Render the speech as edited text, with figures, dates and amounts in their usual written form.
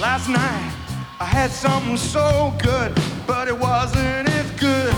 Last night I had something so good, but it wasn't as good